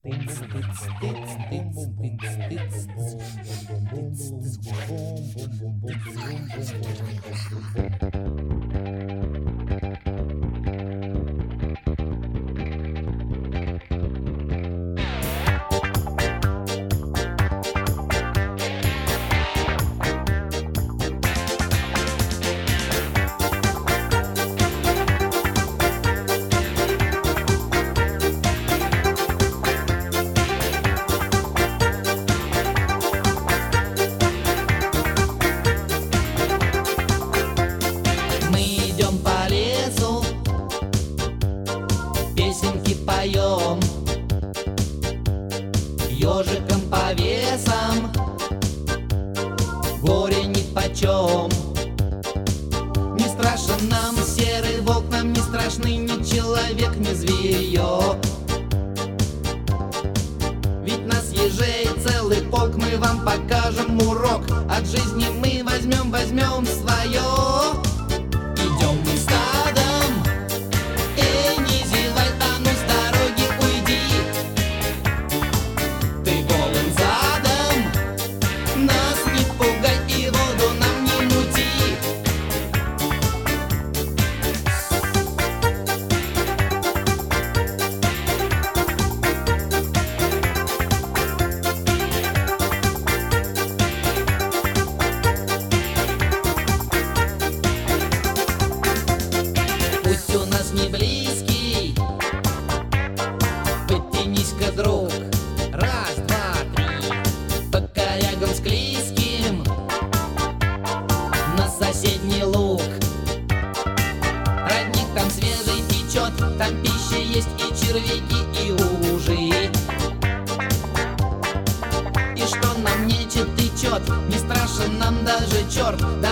Песенки поем ежиком по весам, горе нипочем. Не страшен нам серый волк, нам не страшный ни человек, ни зверье. Ведь нас ежей целый полк, мы вам покажем урок. От жизни мы возьмем свое. Идем мы стадом, эй, не зевай, а ну с дороги уйди. Ты голым задом, нас не пугай и воду нам не мути. Путь у нас не близкий, подтянись-ка, друг. Раз, два, три, по корягам склизким на соседний луг. Родник там свежий течет, там пища есть и червяки, и ужи. И что нам нечет течет, не страшен нам даже черт.